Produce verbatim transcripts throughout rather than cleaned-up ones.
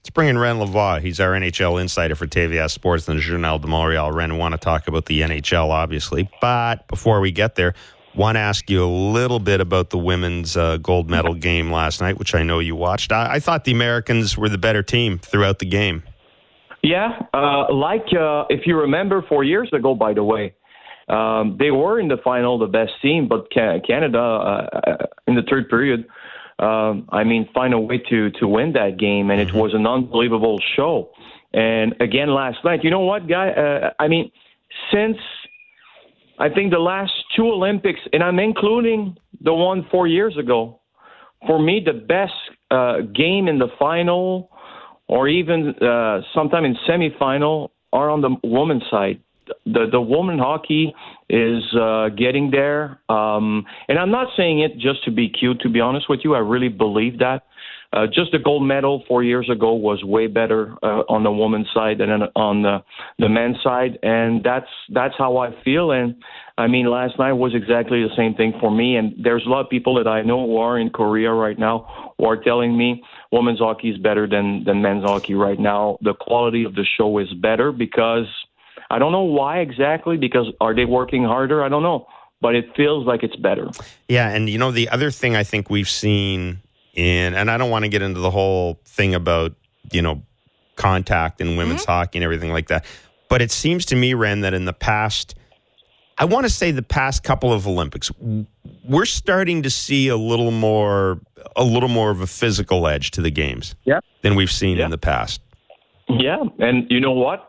Let's bring in Ren Lavoie. He's our N H L insider for T V S Sports and the Journal de Montréal. Ren, we want to talk about the N H L, obviously. But before we get there, want to ask you a little bit about the women's uh, gold medal game last night, which I know you watched. I, I thought the Americans were the better team throughout the game. Yeah, uh, like uh, if you remember four years ago, by the way, um, they were in the final, the best team, but Canada, uh, in the third period, Um, I mean, find a way to, to win that game, and it was an unbelievable show. And again, last night, you know what, guy? Uh, I mean, since I think the last two Olympics, and I'm including the one four years ago, for me, the best uh, game in the final or even uh, sometime in semifinal are on the women's side. The the women hockey is uh, getting there, um, and I'm not saying it just to be cute. To be honest with you, I really believe that. Uh, just the gold medal four years ago was way better uh, on the women's side than on the the men's side, and that's that's how I feel. And I mean, last night was exactly the same thing for me. And there's a lot of people that I know who are in Korea right now who are telling me women's hockey is better than than men's hockey right now. The quality of the show is better because. I don't know why exactly, because are they working harder? I don't know, but it feels like it's better. Yeah, and you know, the other thing I think we've seen in, and I don't want to get into the whole thing about, you know, contact in women's mm-hmm. hockey and everything like that, but it seems to me, Ren, that in the past, I want to say the past couple of Olympics, we're starting to see a little more, a little more of a physical edge to the games yeah. than we've seen yeah. in the past. Yeah, and you know what?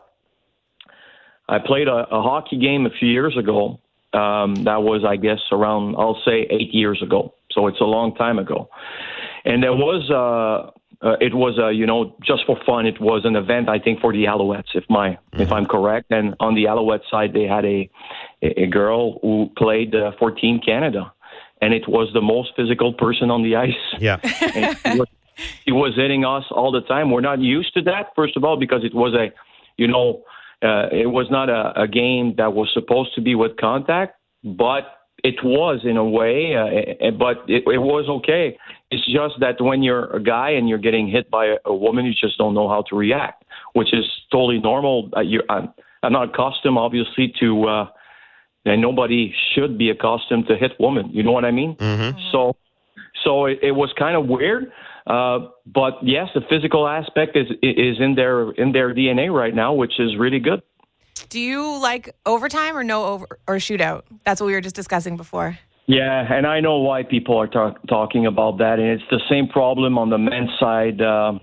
I played a, a hockey game a few years ago. Um, that was, I guess, around, I'll say, eight years ago. So it's a long time ago. And there was, uh, uh, it was, uh, you know, just for fun, it was an event, I think, for the Alouettes, if my, mm-hmm. if I'm correct. And on the Alouette side, they had a, a girl who played uh, for Team Canada. And it was the most physical person on the ice. Yeah. And he was, he was hitting us all the time. We're not used to that, first of all, because it was a, you know, Uh, it was not a, a game that was supposed to be with contact, but it was in a way, uh, but it, it was okay. It's just that when you're a guy and you're getting hit by a, a woman, you just don't know how to react, which is totally normal. Uh, you're, I'm, I'm not accustomed, obviously, to, uh, and nobody should be accustomed to hit women. You know what I mean? Mm-hmm. So, so it, it was kind of weird. Uh, but yes, the physical aspect is is in their in their D N A right now, which is really good. Do you like overtime or no over or shootout? That's what we were just discussing before. Yeah, and I know why people are talk, talking about that, and it's the same problem on the men's side. Uh,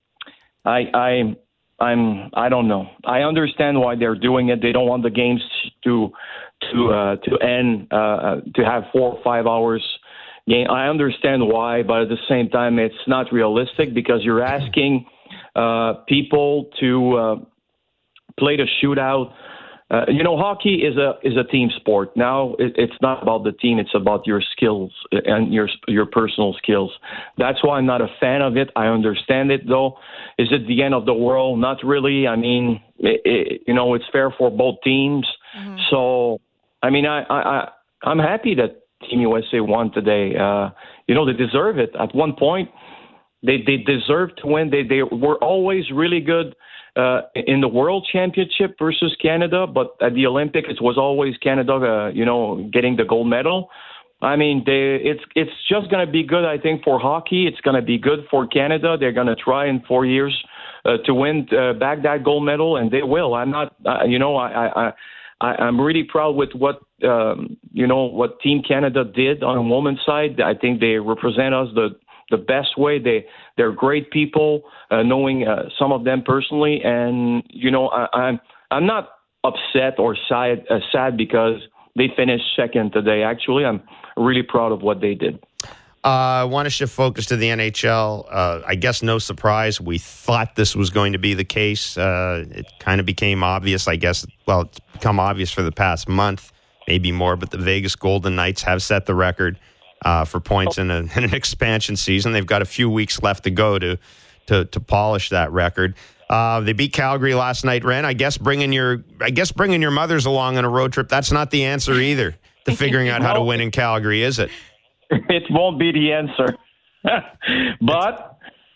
I I I'm I don't know. I understand why they're doing it. They don't want the games to to uh, to end uh, to have four or five hours. Game. I understand why, but at the same time, it's not realistic because you're asking uh, people to uh, play the shootout. Uh, you know, hockey is a is a team sport. Now it, it's not about the team; it's about your skills and your your personal skills. That's why I'm not a fan of it. I understand it, though. Is it the end of the world? Not really. I mean, it, it, you know, it's fair for both teams. Mm-hmm. So, I mean, I, I, I I'm happy that Team U S A won today. Uh, you know, they deserve it. At one point, they they deserved to win. They they were always really good uh, in the World Championship versus Canada, but at the Olympics, it was always Canada, uh, you know, getting the gold medal. I mean, they, it's it's just going to be good, I think, for hockey. It's going to be good for Canada. They're going to try in four years uh, to win uh, back that gold medal, and they will. I'm not, uh, you know, I. I, I I, I'm really proud with what um, you know what Team Canada did on the women's side. I think they represent us the the best way. They they're great people, uh, knowing uh, some of them personally, and you know I, I'm I'm not upset or sad uh, sad because they finished second today. Actually, I'm really proud of what they did. Uh, I want to shift focus to the N H L. Uh, I guess no surprise. We thought this was going to be the case. Uh, it kind of became obvious, I guess. Well, it's become obvious for the past month, maybe more. But the Vegas Golden Knights have set the record uh, for points in, a, in an expansion season. They've got a few weeks left to go to to, to polish that record. Uh, they beat Calgary last night, Ren. I guess bringing your I guess bringing your mothers along on a road trip. That's not the answer either to figuring out how to win in Calgary, is it? It won't be the answer. But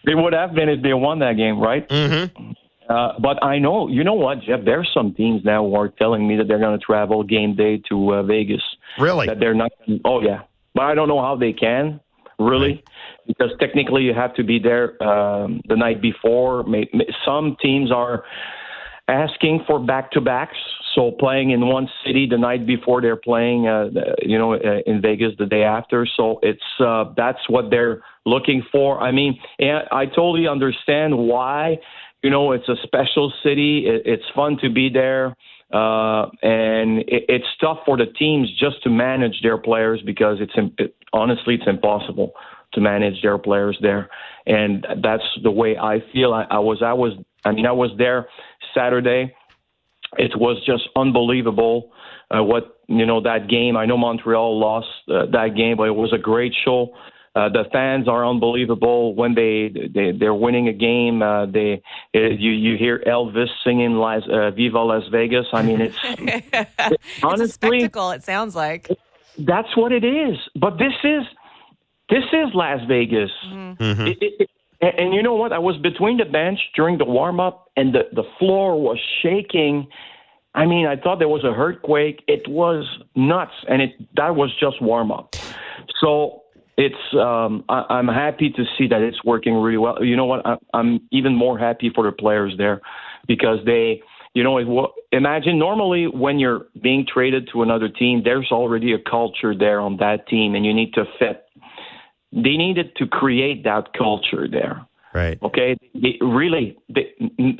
They would have been if they won that game, right? Mm-hmm. Uh, but I know, you know what, Jeff? There's some teams now who are telling me that they're going to travel game day to uh, Vegas. Really? That they're not. Oh yeah, but I don't know how they can. Really, right. Because technically you have to be there um, the night before. Some teams are asking for back-to-backs, so playing in one city the night before they're playing, uh, you know, uh, in Vegas the day after. So it's uh, that's what they're looking for. I mean, I totally understand why. You know, it's a special city. It's fun to be there. Uh, and it, it's tough for the teams just to manage their players because it's it, honestly it's impossible to manage their players there, and that's the way I feel. I, I was I was I mean I was there Saturday. It was just unbelievable uh, what you know that game. I know Montreal lost uh, that game, but it was a great show. Uh, the fans are unbelievable when they, they they're winning a game. Uh, they you you hear Elvis singing Las, uh, "Viva Las Vegas." I mean, it's, it, honestly, it's a spectacle. It sounds like that's what it is. But this is this is Las Vegas, mm-hmm. it, it, it, and you know what? I was between the bench during the warm up, and the the floor was shaking. I mean, I thought there was a earthquake. It was nuts, and it that was just warm up. So. It's. Um, I, I'm happy to see that it's working really well. You know what? I, I'm even more happy for the players there because they, you know, it, imagine normally when you're being traded to another team, there's already a culture there on that team, and you need to fit. They needed to create that culture there. Right. Okay. They, really, they,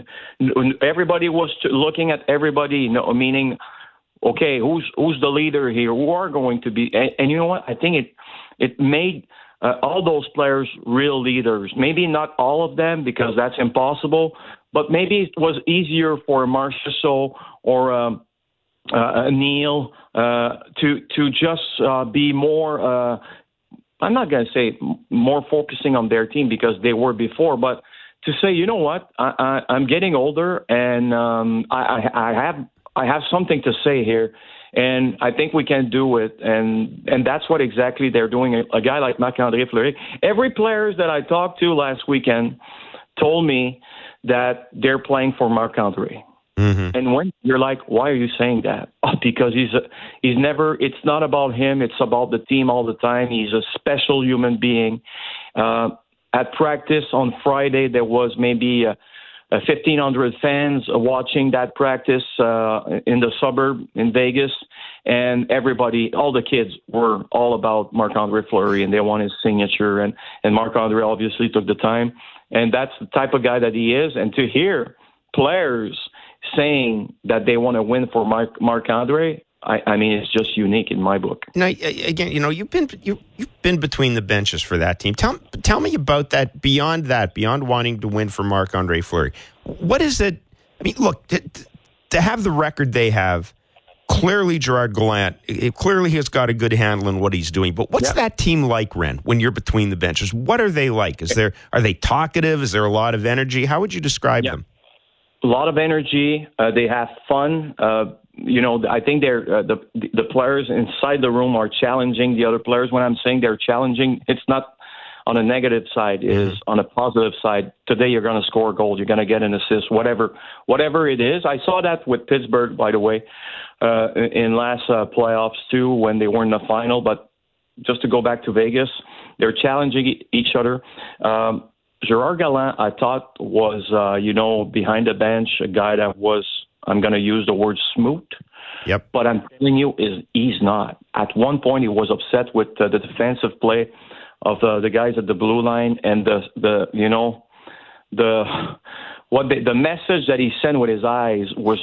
everybody was looking at everybody, you know, meaning, okay, who's who's the leader here? Who are going to be? And, and you know what? I think it. It made uh, all those players real leaders. Maybe not all of them because that's impossible, but maybe it was easier for Marchessault or um, uh, Neil uh, to to just uh, be more. Uh, I'm not going to say more focusing on their team because they were before, but to say, you know what, I, I, I'm getting older and um, I, I, I have I have something to say here. And I think we can do it, and and that's what exactly they're doing. A, a guy like Marc-André Fleury. Every player that I talked to last weekend told me that they're playing for Marc-André. Mm-hmm. And when you're like, why are you saying that? Oh, because he's a, he's never. It's not about him. It's about the team all the time. He's a special human being. Uh, at practice on Friday, there was maybe Uh, Uh, fifteen hundred fans watching that practice uh, in the suburb in Vegas, and everybody, all the kids were all about Marc-André Fleury, and they want his signature, and, and Marc-André obviously took the time, and that's the type of guy that he is, and to hear players saying that they want to win for Marc, Marc-André, I, I mean, it's just unique in my book. Now, again, you know, you've been you, you've been between the benches for that team. Tell tell me about that. Beyond that, beyond wanting to win for Marc-André Fleury, what is it? I mean, look, to, to have the record they have, clearly Gerard Gallant, it, clearly he has got a good handle on what he's doing. But what's yep. that team like, Ren? When you're between the benches, what are they like? Is there are they talkative? Is there a lot of energy? How would you describe yep. them? A lot of energy. Uh, they have fun. Uh, You know, I think they're uh, the the players inside the room are challenging the other players. When I'm saying they're challenging, it's not on a negative side; it is on a positive side. Today, you're going to score a goal, you're going to get an assist, whatever, whatever it is. I saw that with Pittsburgh, by the way, uh, in last uh, playoffs too, when they were in the final. But just to go back to Vegas, they're challenging each other. Um, Gerard Gallant, I thought was, uh, you know, behind the bench, a guy that was. I'm going to use the word smooth. Yep. But I'm telling you, is he's not. At one point, he was upset with uh, the defensive play of uh, the guys at the blue line and the the you know the what they, the message that he sent with his eyes was.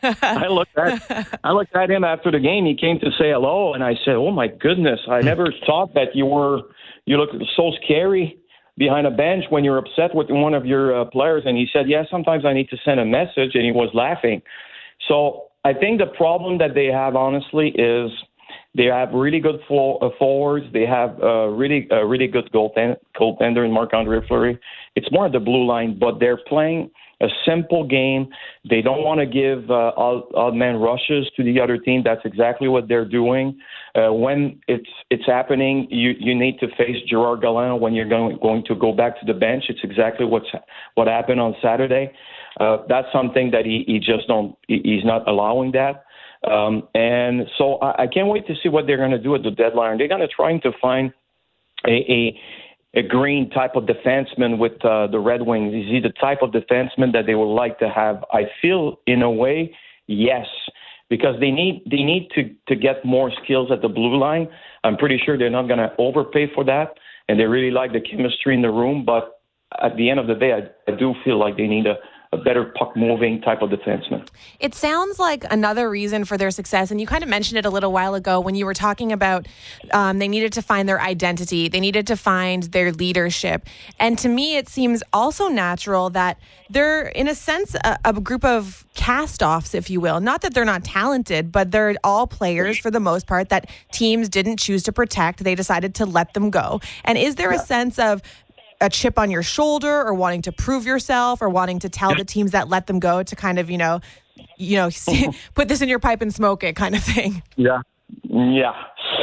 I looked at I looked at him after the game. He came to say hello, and I said, "Oh my goodness! I never thought that you were you looked so scary." Behind a bench when you're upset with one of your uh, players. And he said, yeah, sometimes I need to send a message. And he was laughing. So I think the problem that they have, honestly, is They have really good for, uh, forwards. They have uh, really a really good goaltend- goaltender in Marc-Andre Fleury. It's more at the blue line, but they're playing a simple game. They don't want to give uh, odd, odd man rushes to the other team. That's exactly what they're doing. Uh, when it's it's happening, you, you need to face Gerard Gallant when you're going going to go back to the bench. It's exactly what's what happened on Saturday. Uh, that's something that he, he just don't. He, he's not allowing that. Um, and so I, I can't wait to see what they're going to do at the deadline. They're going to try to find a. a a green type of defenseman with uh, the Red Wings? Is he the type of defenseman that they would like to have? I feel, in a way, yes, because they need they need to, to get more skills at the blue line. I'm pretty sure they're not going to overpay for that, and they really like the chemistry in the room. But at the end of the day, I, I do feel like they need a, a better puck-moving type of defenseman. It sounds like another reason for their success, and you kind of mentioned it a little while ago when you were talking about um, they needed to find their identity, they needed to find their leadership. And to me, it seems also natural that they're, in a sense, a, a group of cast-offs, if you will. Not that they're not talented, but they're all players, for the most part, that teams didn't choose to protect. They decided to let them go. And is there a sense of a chip on your shoulder, or wanting to prove yourself, or wanting to tell the teams that let them go to kind of, you know, you know, put this in your pipe and smoke it kind of thing? Yeah. Yeah.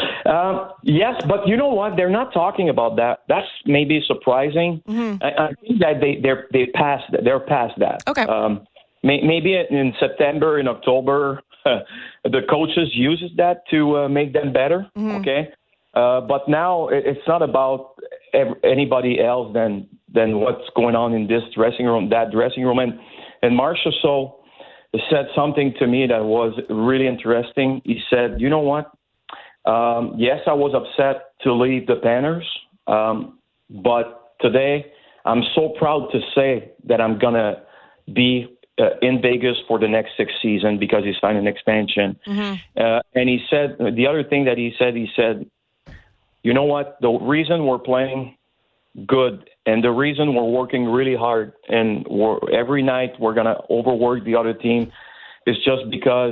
Um, yes, but you know what? They're not talking about that. That's maybe surprising. Mm-hmm. I, I think that they they're they passed they're past that. Okay. Um, may, maybe in September, in October, uh, the coaches uses that to uh, make them better. Mm-hmm. Okay. Uh, but now it's not about anybody else than than what's going on in this dressing room, that dressing room. And, and Marcia So said something to me that was really interesting. He said, you know what? Um, yes, I was upset to leave the Panthers, um, but today I'm so proud to say that I'm going to be uh, in Vegas for the next six seasons because he signed an expansion. Mm-hmm. Uh, and he said, the other thing that he said, he said, you know what? The reason we're playing good and the reason we're working really hard and we're, every night we're going to overwork the other team is just because,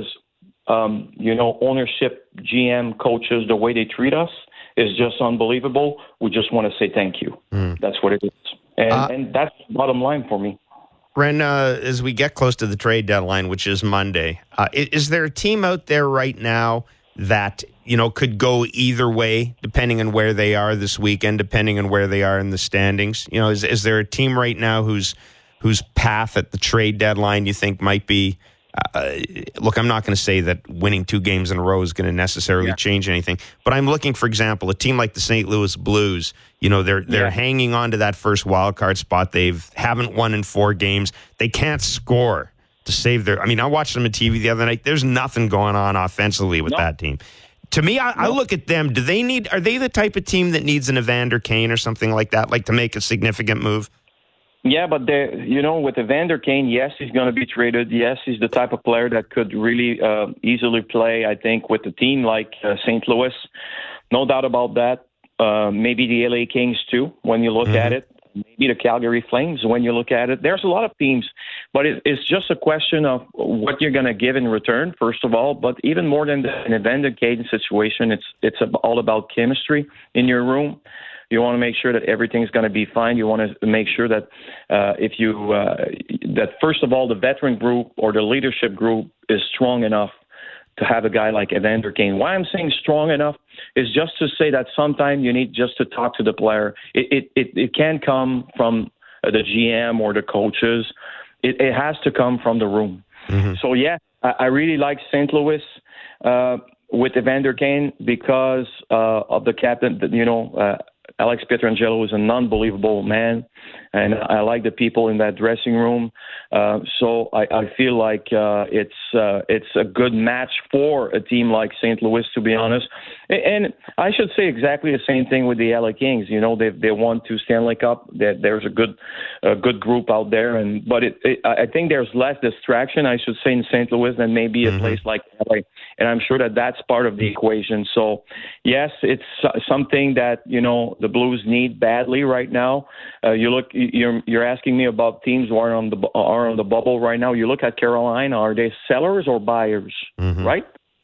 um, you know, ownership, G M, coaches, the way they treat us is just unbelievable. We just want to say thank you. Mm. That's what it is. And, uh, and that's the bottom line for me. Ren, uh, as we get close to the trade deadline, which is Monday, uh, is, is there a team out there right now that, you know, could go either way, depending on where they are this weekend, depending on where they are in the standings? You know, is is there a team right now whose whose path at the trade deadline you think might be? Uh, look, I'm not going to say that winning two games in a row is going to necessarily yeah. change anything, but I'm looking, for example, a team like the Saint Louis Blues. You know, they're they're yeah. hanging on to that first wild card spot. They've haven't won in four games. They can't score to save their. I mean, I watched them on T V the other night. There's nothing going on offensively with no. that team. To me, I, no. I look at them. Do they need? Are they the type of team that needs an Evander Kane or something like that, like to make a significant move? Yeah, but they, you know, with Evander Kane, yes, he's going to be traded. Yes, he's the type of player that could really uh, easily play, I think, with a team like uh, Saint Louis. No doubt about that. Uh, maybe the L A Kings, too, when you look mm-hmm. at it. Maybe the Calgary Flames, when you look at it. There's a lot of teams, but it, it's just a question of what you're going to give in return, first of all. But even more than the, an Evander Kane situation, it's it's all about chemistry in your room. You want to make sure that everything's going to be fine. You want to make sure that uh, if you uh, that first of all the veteran group or the leadership group is strong enough to have a guy like Evander Kane. Why I'm saying strong enough is just to say that sometimes you need just to talk to the player. It it it, it can't come from the G M or the coaches. It, it has to come from the room. Mm-hmm. So yeah, I, I really like Saint Louis. Uh, with Evander Kane because uh, of the captain, you know, uh, Alex Pietrangelo is an unbelievable man, and I like the people in that dressing room. Uh, so I, I feel like uh, it's uh, it's a good match for a team like Saint Louis, to be honest. And I should say exactly the same thing with the L A Kings. You know, they they won two Stanley Cup. There's a good a good group out there, and but it, it, I think there's less distraction, I should say, in Saint Louis than maybe a mm-hmm. place like L A. And I'm sure that that's part of the equation. So, yes, it's something that, you know, the Blues need badly right now. Uh, you look, you're you're asking me about teams who are on the are on the bubble right now. You look at Carolina. Are they sellers or buyers? Mm-hmm. Right?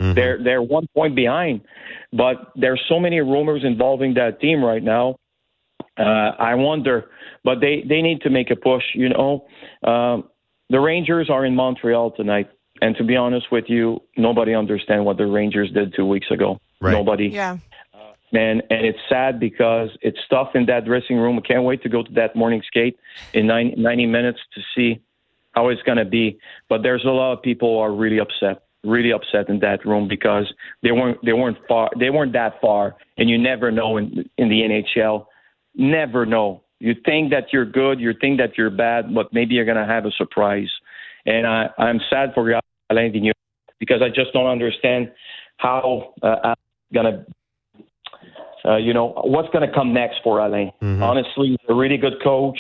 Mm-hmm. They're they're one point behind, but there's so many rumors involving that team right now. Uh, I wonder, but they, they need to make a push. You know, um, the Rangers are in Montreal tonight, and to be honest with you, nobody understands what the Rangers did two weeks ago. Right. Nobody. Yeah. And and it's sad because it's tough in that dressing room. I can't wait to go to that morning skate in ninety, ninety minutes to see how it's going to be. But there's a lot of people who are really upset, really upset in that room because they weren't they weren't far they weren't that far, and you never know in in the N H L. Never know. You think that you're good, you think that you're bad, but maybe you're going to have a surprise. And I, I'm sad for Alain Vigneault because I just don't understand how uh, I'm going to. Uh, you know, what's going to come next for Alain? Mm-hmm. Honestly, he's a really good coach,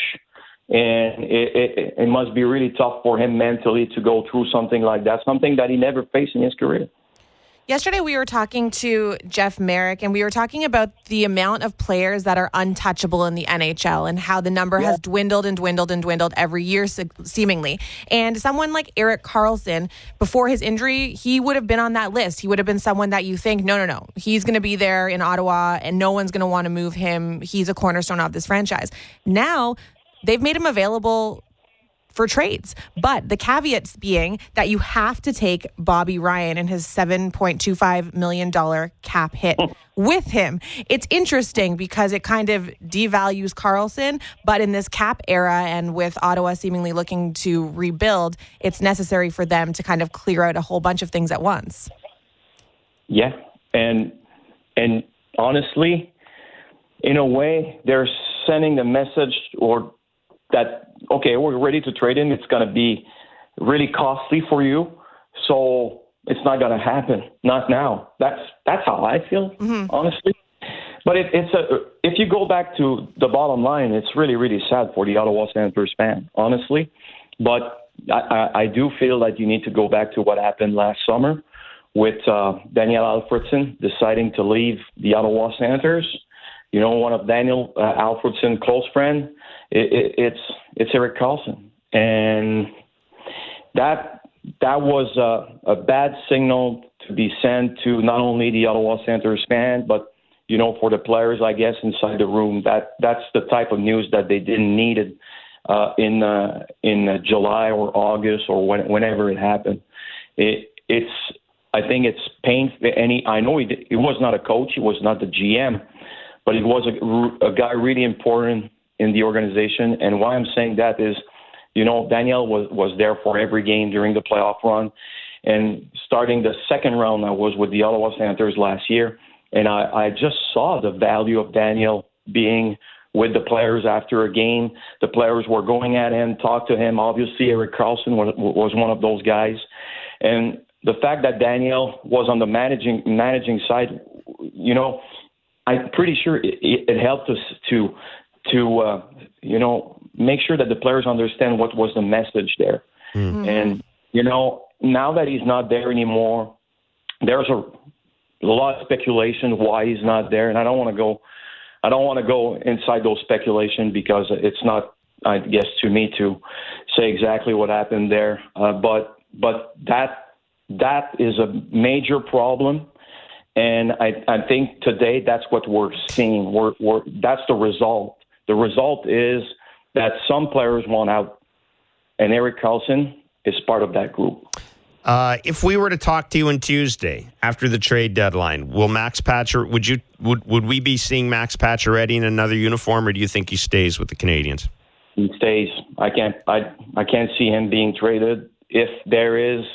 and it, it, it must be really tough for him mentally to go through something like that, something that he never faced in his career. Yesterday, we were talking to Jeff Marek, and we were talking about the amount of players that are untouchable in the N H L and how the number yeah. has dwindled and dwindled and dwindled every year, seemingly. And someone like Erik Karlsson, before his injury, he would have been on that list. He would have been someone that you think, no, no, no, he's going to be there in Ottawa, and no one's going to want to move him. He's a cornerstone of this franchise. Now, they've made him available for trades. But the caveats being that you have to take Bobby Ryan and his seven point two five million dollars cap hit with him. It's interesting because it kind of devalues Karlsson, but in this cap era and with Ottawa seemingly looking to rebuild, it's necessary for them to kind of clear out a whole bunch of things at once. Yeah, and and honestly, in a way, they're sending a message or that, okay, we're ready to trade in. It's going to be really costly for you, so it's not going to happen. Not now. That's that's how I feel, mm-hmm. honestly. But it, it's a if you go back to the bottom line, it's really, really sad for the Ottawa Senators fan, honestly. But I, I, I do feel that you need to go back to what happened last summer with uh, Daniel Alfredsson deciding to leave the Ottawa Senators. You know, one of Daniel uh, Alfredsson's close friend, it, it, it's it's Erik Karlsson, and that that was a, a bad signal to be sent to not only the Ottawa Senators fan, but you know, for the players, I guess, inside the room. That that's the type of news that they didn't need it uh, in uh, in uh, July or August or when, whenever it happened. It it's I think it's painful. Any I know he, did, he was not a coach, he was not the G M. But he was a, a guy really important in the organization. And why I'm saying that is, you know, Daniel was, was there for every game during the playoff run. And starting the second round, I was with the Ottawa Senators last year. And I, I just saw the value of Daniel being with the players after a game. The players were going at him, talk to him. Obviously, Erik Karlsson was, was one of those guys. And the fact that Daniel was on the managing managing side, you know, I'm pretty sure it, it helped us to, to uh, you know, make sure that the players understand what was the message there. Mm-hmm. And, you know, now that he's not there anymore, there's a, a lot of speculation why he's not there. And I don't want to go, I don't want to go inside those speculation because it's not, I guess, to me to say exactly what happened there. Uh, but, but that, that is a major problem. And I, I think today that's what we're seeing. We're, we're, that's the result. The result is that some players want out, and Erik Karlsson is part of that group. Uh, if we were to talk to you on Tuesday after the trade deadline, will Max Pacioretty, would you would would we be seeing Max Pacioretty in another uniform, or do you think he stays with the Canadiens? He stays. I can't. I I can't see him being traded. If there is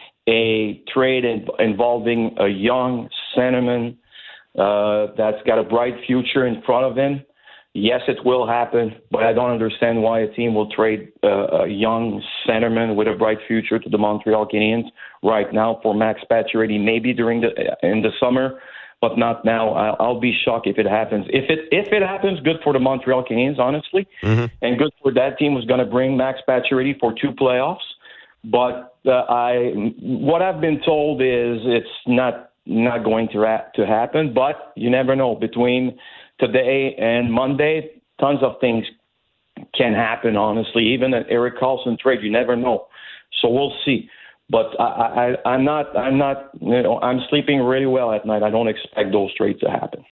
a trade in, involving a young centerman uh, that's got a bright future in front of him, yes, it will happen, but I don't understand why a team will trade uh, a young centerman with a bright future to the Montreal Canadiens right now for Max Pacioretty, maybe during the in the summer, but not now. I'll, I'll be shocked if it happens. If it if it happens, good for the Montreal Canadiens, honestly, mm-hmm. and good for that team who's going to bring Max Pacioretty for two playoffs. But uh, I, what I've been told is it's not not going to ra- to happen. But you never know. Between today and Monday, tons of things can happen. Honestly, even an Erik Karlsson trade, you never know. So we'll see. But I, I, I'm not. I'm not. You know, I'm sleeping really well at night. I don't expect those trades to happen.